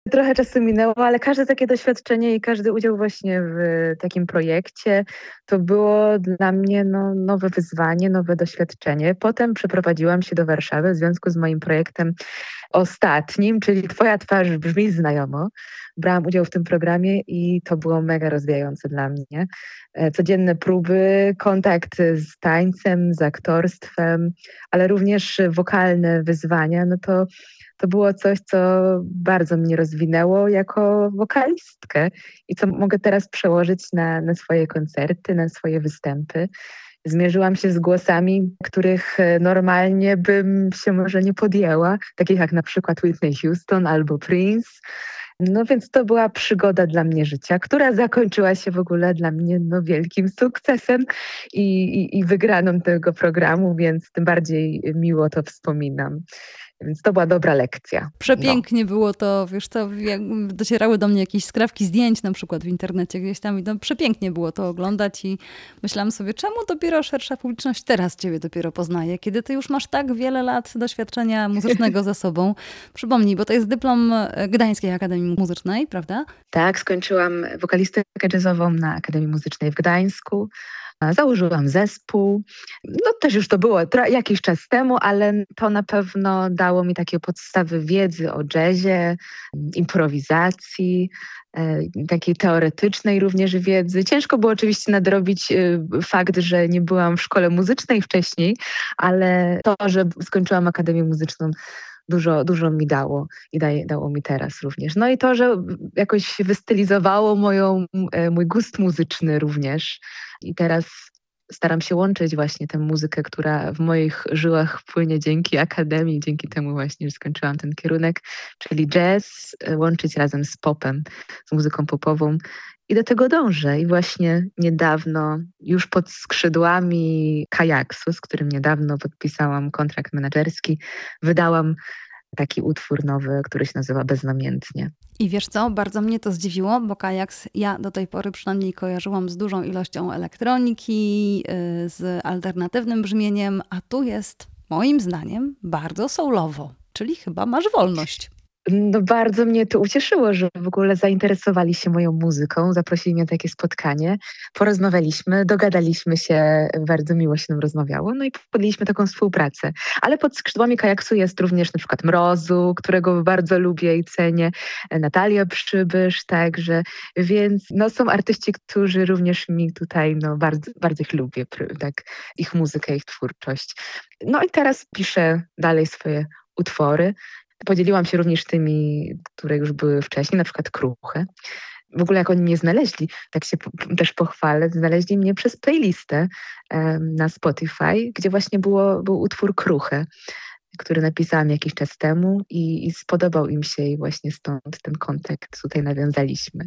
trochę czasu minęło, ale każde takie doświadczenie i każdy udział właśnie w takim projekcie to było dla mnie nowe wyzwanie, nowe doświadczenie. Potem przeprowadziłam się do Warszawy w związku z moim projektem ostatnim, czyli Twoja twarz brzmi znajomo. Brałam udział w tym programie i to było mega rozwijające dla mnie. Codzienne próby, kontakt z tańcem, z aktorstwem, ale również wokalne wyzwania, to było coś, co bardzo mnie rozwinęło jako wokalistkę i co mogę teraz przełożyć na swoje koncerty, na swoje występy. Zmierzyłam się z głosami, których normalnie bym się może nie podjęła, takich jak na przykład Whitney Houston albo Prince. No więc to była przygoda dla mnie życia, która zakończyła się w ogóle dla mnie wielkim sukcesem i wygraną tego programu, więc tym bardziej miło to wspominam. Więc to była dobra lekcja. Przepięknie było to, wiesz co, jak docierały do mnie jakieś skrawki zdjęć na przykład w internecie gdzieś tam i przepięknie było to oglądać i myślałam sobie, czemu dopiero szersza publiczność teraz ciebie dopiero poznaje, kiedy ty już masz tak wiele lat doświadczenia muzycznego za sobą. Przypomnij, bo to jest dyplom Gdańskiej Akademii Muzycznej, prawda? Tak, skończyłam wokalistykę jazzową na Akademii Muzycznej w Gdańsku. Założyłam zespół. No też już to było jakiś czas temu, ale to na pewno dało mi takie podstawy wiedzy o jazzie, improwizacji, takiej teoretycznej również wiedzy. Ciężko było oczywiście nadrobić fakt, że nie byłam w szkole muzycznej wcześniej, ale to, że skończyłam Akademię Muzyczną, dużo mi dało i dało mi teraz również. No i to, że jakoś wystylizowało mój gust muzyczny również. I teraz staram się łączyć właśnie tę muzykę, która w moich żyłach płynie dzięki akademii, dzięki temu właśnie, że skończyłam ten kierunek, czyli jazz, łączyć razem z popem, z muzyką popową. I do tego dążę. I właśnie niedawno, już pod skrzydłami Kajaksu, z którym niedawno podpisałam kontrakt menedżerski, wydałam taki utwór nowy, który się nazywa Beznamiętnie. I wiesz co, bardzo mnie to zdziwiło, bo Kajaks ja do tej pory przynajmniej kojarzyłam z dużą ilością elektroniki, z alternatywnym brzmieniem, a tu jest moim zdaniem bardzo soulowo, czyli chyba masz wolność. No bardzo mnie to ucieszyło, że w ogóle zainteresowali się moją muzyką, zaprosili mnie na takie spotkanie, porozmawialiśmy, dogadaliśmy się, bardzo miło się nam rozmawiało, no i podjęliśmy taką współpracę. Ale pod skrzydłami Kajaksu jest również na przykład Mrozu, którego bardzo lubię i cenię, Natalia Przybysz, także, więc są artyści, którzy również mi tutaj, bardzo, bardzo ich lubię, tak, ich muzykę, ich twórczość. No i teraz piszę dalej swoje utwory. Podzieliłam się również tymi, które już były wcześniej, na przykład Kruche. W ogóle jak oni mnie znaleźli, tak się też pochwalę, znaleźli mnie przez playlistę na Spotify, gdzie właśnie był utwór Kruche, który napisałam jakiś czas temu i spodobał im się i właśnie stąd ten kontakt tutaj nawiązaliśmy.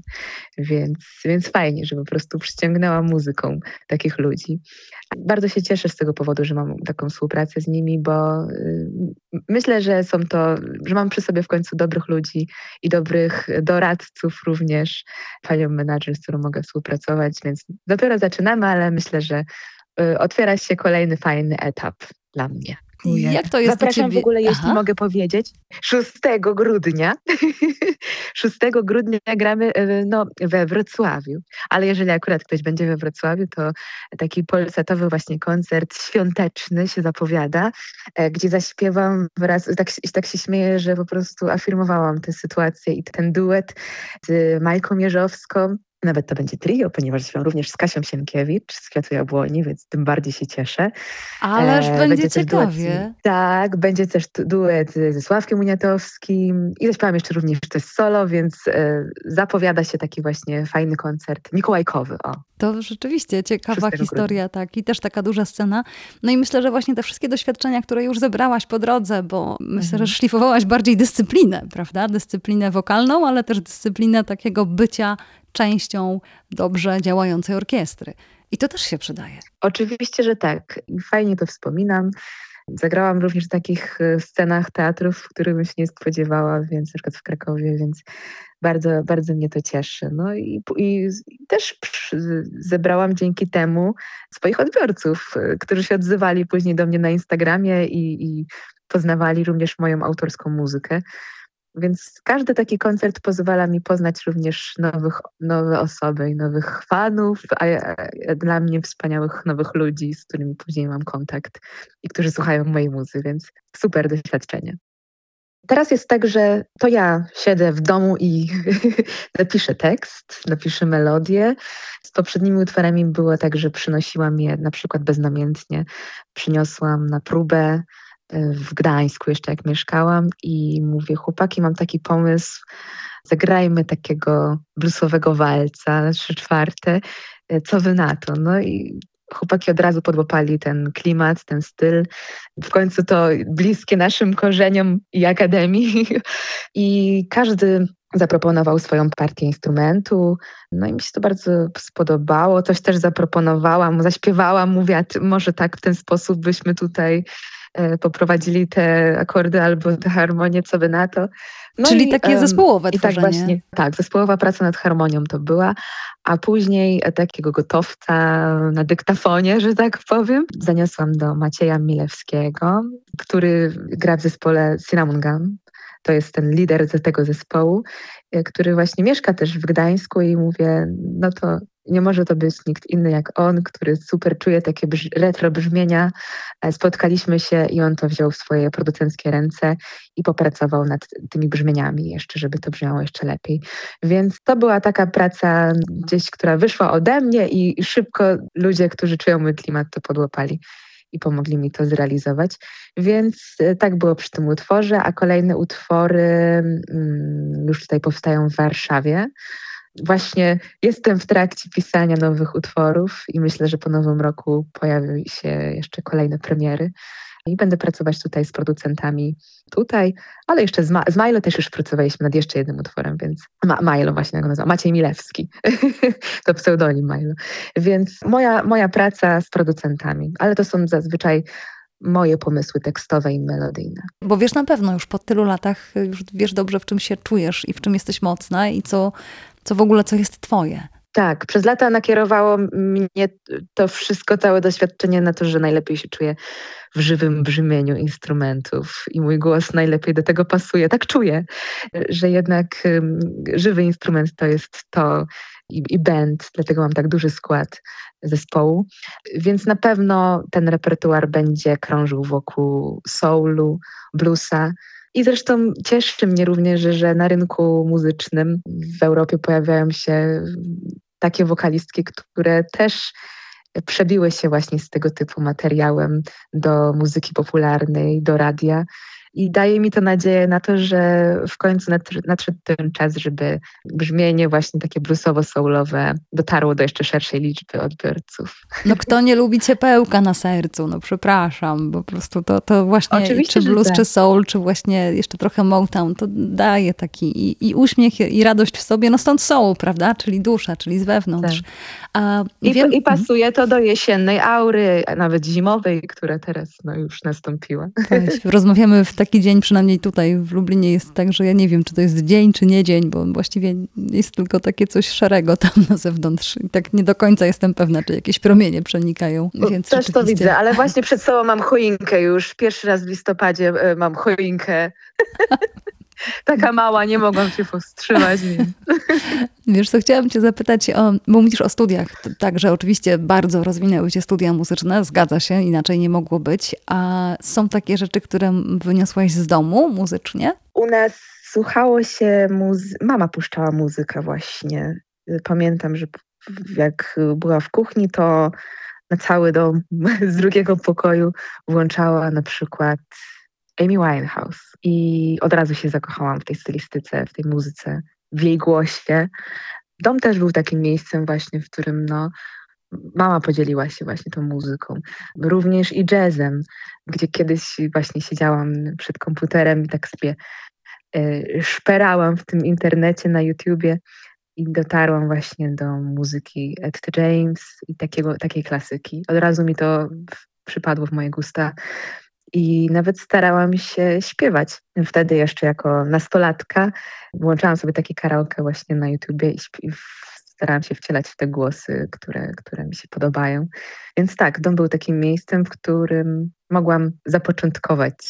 Więc fajnie, że po prostu przyciągnęłam muzyką takich ludzi. Bardzo się cieszę z tego powodu, że mam taką współpracę z nimi, bo myślę, że że mam przy sobie w końcu dobrych ludzi i dobrych doradców również, panią menadżer, z którą mogę współpracować, więc dopiero zaczynamy, ale myślę, że otwiera się kolejny fajny etap dla mnie. Jak to jest Zapraszam w ogóle, jeśli mogę powiedzieć, 6 grudnia. 6 grudnia gramy we Wrocławiu. Ale jeżeli akurat ktoś będzie we Wrocławiu, to taki polsatowy właśnie koncert świąteczny się zapowiada, gdzie zaśpiewam wraz, tak się śmieję, że po prostu afirmowałam tę sytuację i ten duet z Majką Jeżowską. Nawet to będzie trio, ponieważ śpiewam również z Kasią Sienkiewicz z Kwiatu Jabłoni, więc tym bardziej się cieszę. Ależ będzie ciekawie. Tak, będzie też duet ze Sławkiem Uniatowskim i zaśpiewam jeszcze również też solo, więc zapowiada się taki właśnie fajny koncert mikołajkowy. To rzeczywiście ciekawa historia, tak. I też taka duża scena. No i myślę, że właśnie te wszystkie doświadczenia, które już zebrałaś po drodze, bo myślę, że szlifowałaś bardziej dyscyplinę, prawda? Dyscyplinę wokalną, ale też dyscyplinę takiego bycia częścią dobrze działającej orkiestry. I to też się przydaje. Oczywiście, że tak. I fajnie to wspominam. Zagrałam również w takich scenach teatrów, w których bym się nie spodziewała, więc na przykład w Krakowie, więc bardzo, bardzo mnie to cieszy. No i też zebrałam dzięki temu swoich odbiorców, którzy się odzywali później do mnie na Instagramie i poznawali również moją autorską muzykę. Więc każdy taki koncert pozwala mi poznać również nowe osoby i nowych fanów, a dla mnie wspaniałych nowych ludzi, z którymi później mam kontakt i którzy słuchają mojej muzy, więc super doświadczenie. Teraz jest tak, że to ja siedzę w domu i napiszę tekst, napiszę melodię. Z poprzednimi utworami było tak, że przynosiłam je na przykład beznamiętnie. Przyniosłam na próbę w Gdańsku jeszcze jak mieszkałam i mówię, chłopaki, mam taki pomysł, zagrajmy takiego bluesowego walca na 3/4. Co wy na to? No i chłopaki od razu podłapali ten klimat, ten styl. W końcu to bliskie naszym korzeniom i akademii. I każdy zaproponował swoją partię instrumentu. No i mi się to bardzo spodobało. Coś też zaproponowałam, zaśpiewałam, mówię, może tak w ten sposób byśmy tutaj poprowadzili te akordy albo te harmonie, co by na to. No Czyli takie zespołowe tworzenie. Tak właśnie, tak, zespołowa praca nad harmonią to była, a później takiego gotowca na dyktafonie, że tak powiem, zaniosłam do Macieja Milewskiego, który gra w zespole Cinnamon Gun. To jest ten lider tego zespołu, który właśnie mieszka też w Gdańsku i mówię, no to nie może to być nikt inny jak on, który super czuje takie retro brzmienia. Spotkaliśmy się i on to wziął w swoje producenckie ręce i popracował nad tymi brzmieniami jeszcze, żeby to brzmiało jeszcze lepiej. Więc to była taka praca gdzieś, która wyszła ode mnie i szybko ludzie, którzy czują mój klimat, to podłapali i pomogli mi to zrealizować. Więc tak było przy tym utworze, a kolejne utwory już tutaj powstają w Warszawie. Właśnie jestem w trakcie pisania nowych utworów i myślę, że po nowym roku pojawią się jeszcze kolejne premiery. I będę pracować tutaj z producentami tutaj, ale jeszcze z Milo też już pracowaliśmy nad jeszcze jednym utworem, więc Milo właśnie jak go nazywam, Maciej Milewski, to pseudonim Milo. Więc moja praca z producentami, ale to są zazwyczaj moje pomysły tekstowe i melodyjne. Bo wiesz na pewno już po tylu latach, już wiesz dobrze, w czym się czujesz i w czym jesteś mocna i co w ogóle, co jest twoje. Tak, przez lata nakierowało mnie to wszystko, całe doświadczenie na to, że najlepiej się czuję w żywym brzmieniu instrumentów i mój głos najlepiej do tego pasuje. Tak czuję, że jednak żywy instrument to jest to i band, dlatego mam tak duży skład zespołu. Więc na pewno ten repertuar będzie krążył wokół soulu, bluesa. I zresztą cieszy mnie również, że na rynku muzycznym w Europie pojawiają się takie wokalistki, które też przebiły się właśnie z tego typu materiałem do muzyki popularnej, do radia. I daje mi to nadzieję na to, że w końcu nadszedł ten czas, żeby brzmienie właśnie takie bluesowo-soulowe dotarło do jeszcze szerszej liczby odbiorców. No kto nie lubi ciepełka na sercu? No przepraszam, bo po prostu to właśnie oczywiście, czy blues, tak. czy soul, czy właśnie jeszcze trochę Motown, to daje taki i uśmiech, i radość w sobie, no stąd soul, prawda? Czyli dusza, czyli z wewnątrz. Tak. I pasuje to do jesiennej aury, a nawet zimowej, która teraz już nastąpiła. Weź, rozmawiamy w taki dzień, przynajmniej tutaj w Lublinie jest tak, że ja nie wiem, czy to jest dzień, czy nie dzień, bo właściwie jest tylko takie coś szarego tam na zewnątrz. I tak nie do końca jestem pewna, czy jakieś promienie przenikają. Więc też to widzę, ale właśnie przed sobą mam choinkę już. Pierwszy raz w listopadzie mam choinkę. Taka mała, nie mogłam się powstrzymać. Wiesz co, chciałam cię zapytać, bo mówisz o studiach. Także oczywiście bardzo rozwinęły się studia muzyczne, zgadza się, inaczej nie mogło być. A są takie rzeczy, które wyniosłaś z domu muzycznie? U nas słuchało się mama puszczała muzykę właśnie. Pamiętam, że jak była w kuchni, to na cały dom z drugiego pokoju włączała na przykład Amy Winehouse. I od razu się zakochałam w tej stylistyce, w tej muzyce, w jej głosie. Dom też był takim miejscem właśnie, w którym mama podzieliła się właśnie tą muzyką. Również i jazzem, gdzie kiedyś właśnie siedziałam przed komputerem i tak sobie szperałam w tym internecie na YouTubie i dotarłam właśnie do muzyki Etta James i takiej klasyki. Od razu mi to przypadło w moje gusta. I nawet starałam się śpiewać. Wtedy jeszcze jako nastolatka włączałam sobie takie karaoke właśnie na YouTubie i starałam się wcielać w te głosy, które mi się podobają. Więc tak, dom był takim miejscem, w którym mogłam zapoczątkować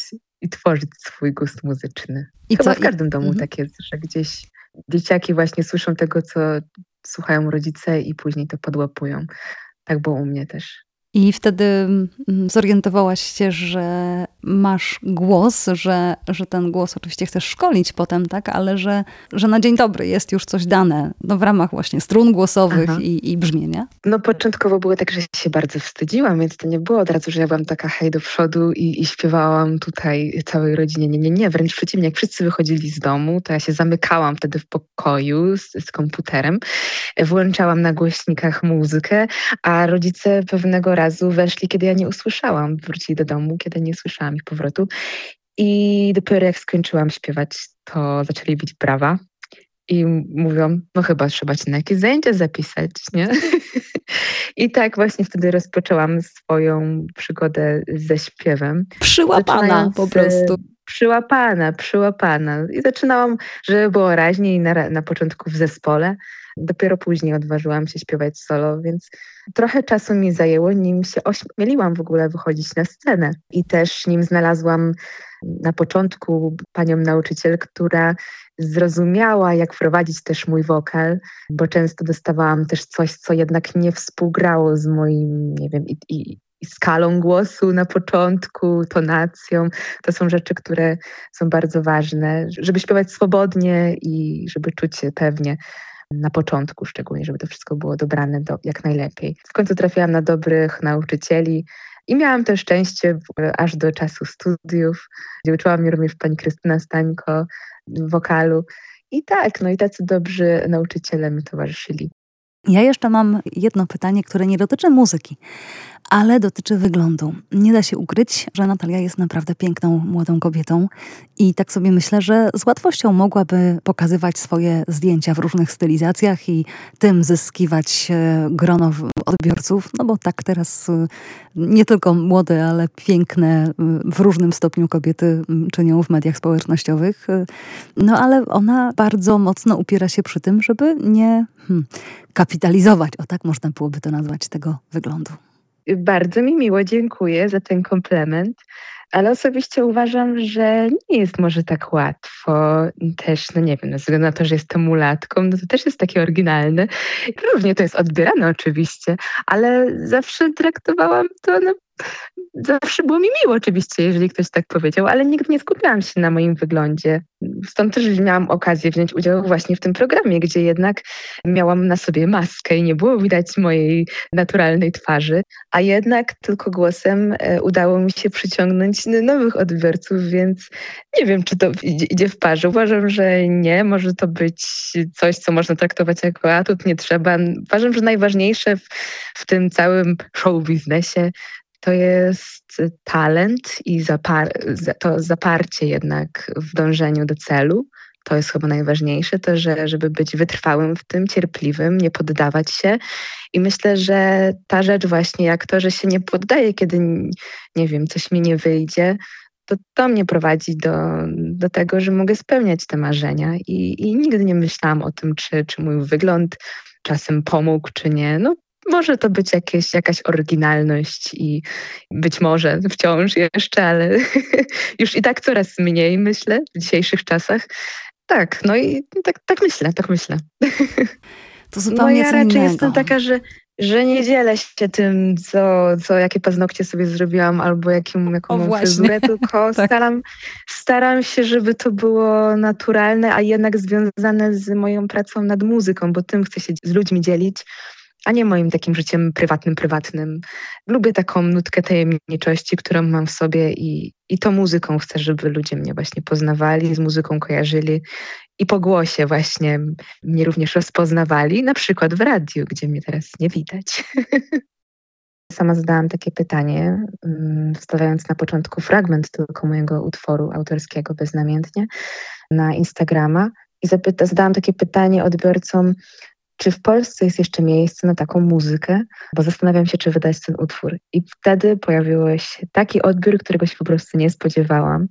i tworzyć swój gust muzyczny. I Chyba co? w każdym domu Mhm. tak jest, że gdzieś dzieciaki właśnie słyszą tego, co słuchają rodzice i później to podłapują. Tak było u mnie też. I wtedy zorientowałaś się, że masz głos, że ten głos oczywiście chcesz szkolić potem, tak? Ale że na dzień dobry jest już coś dane w ramach właśnie strun głosowych Aha. i brzmienia. No początkowo było tak, że się bardzo wstydziłam, więc to nie było od razu, że ja byłam taka hej do przodu i śpiewałam tutaj całej rodzinie. Nie, wręcz przeciwnie, jak wszyscy wychodzili z domu, to ja się zamykałam wtedy w pokoju z komputerem, włączałam na głośnikach muzykę, a rodzice pewnego razu weszli, kiedy ja nie usłyszałam. Wrócili do domu, kiedy nie słyszałam ich powrotu. I dopiero jak skończyłam śpiewać, to zaczęli bić brawa. I mówią, no chyba trzeba cię na jakieś zajęcia zapisać, nie? I tak właśnie wtedy rozpoczęłam swoją przygodę ze śpiewem. Przyłapana po prostu. Przyłapana. I zaczynałam, żeby było raźniej na początku w zespole. Dopiero później odważyłam się śpiewać solo, więc trochę czasu mi zajęło, nim się ośmieliłam w ogóle wychodzić na scenę. I też nim znalazłam na początku panią nauczyciel, która zrozumiała, jak prowadzić też mój wokal, bo często dostawałam też coś, co jednak nie współgrało z moim, nie wiem, i skalą głosu na początku, tonacją. To są rzeczy, które są bardzo ważne, żeby śpiewać swobodnie i żeby czuć się pewnie na początku szczególnie, żeby to wszystko było dobrane jak najlepiej. W końcu trafiłam na dobrych nauczycieli i miałam to szczęście aż do czasu studiów, gdzie uczyła mnie również pani Krystyna Stańko wokalu. I tak, no i tacy dobrzy nauczyciele mi towarzyszyli. Ja jeszcze mam jedno pytanie, które nie dotyczy muzyki, ale dotyczy wyglądu. Nie da się ukryć, że Natalia jest naprawdę piękną, młodą kobietą i tak sobie myślę, że z łatwością mogłaby pokazywać swoje zdjęcia w różnych stylizacjach i tym zyskiwać grono odbiorców, no bo tak teraz nie tylko młode, ale piękne w różnym stopniu kobiety czynią w mediach społecznościowych. No ale ona bardzo mocno upiera się przy tym, żeby nie kapitalizować, o tak można byłoby to nazwać, tego wyglądu. Bardzo mi miło, dziękuję za ten komplement, ale osobiście uważam, że nie jest może tak łatwo też, no nie wiem, ze względu na to, że jestem mulatką, no to też jest takie oryginalne. Różnie to jest odbierane oczywiście, ale zawsze traktowałam to, no, zawsze było mi miło oczywiście, jeżeli ktoś tak powiedział, ale nigdy nie skupiałam się na moim wyglądzie. Stąd też miałam okazję wziąć udział właśnie w tym programie, gdzie jednak miałam na sobie maskę i nie było widać mojej naturalnej twarzy, a jednak tylko głosem udało mi się przyciągnąć nowych odbiorców, więc nie wiem, czy to idzie w parze. Uważam, że nie. Może to być coś, co można traktować jako atut, nie trzeba. Uważam, że najważniejsze w tym całym show biznesie to jest talent i to zaparcie jednak w dążeniu do celu. To jest chyba najważniejsze, to żeby być wytrwałym w tym, cierpliwym, nie poddawać się. I myślę, że ta rzecz właśnie jak to, że się nie poddaję, kiedy, nie wiem, coś mi nie wyjdzie, to mnie prowadzi do tego, że mogę spełniać te marzenia. I nigdy nie myślałam o tym, czy mój wygląd czasem pomógł, czy nie. No, może to być jakaś oryginalność i być może wciąż jeszcze, ale już i tak coraz mniej, myślę, w dzisiejszych czasach. Tak, no i tak myślę. To zupełnie ja co raczej innego. jestem taka, że nie dzielę się tym, jakie paznokcie sobie zrobiłam albo jaką mam właśnie. fryzurę, tylko Tak. staram się, żeby to było naturalne, a jednak związane z moją pracą nad muzyką, bo tym chcę się z ludźmi dzielić, a nie moim takim życiem prywatnym. Lubię taką nutkę tajemniczości, którą mam w sobie i to muzyką chcę, żeby ludzie mnie właśnie poznawali, z muzyką kojarzyli i po głosie właśnie mnie również rozpoznawali, na przykład w radiu, gdzie mnie teraz nie widać. Sama zadałam takie pytanie, wstawiając na początku fragment tylko mojego utworu autorskiego Beznamiętnie na Instagrama i zadałam takie pytanie odbiorcom, czy w Polsce jest jeszcze miejsce na taką muzykę, bo zastanawiam się, czy wydać ten utwór. I wtedy pojawił się taki odbiór, którego się po prostu nie spodziewałam.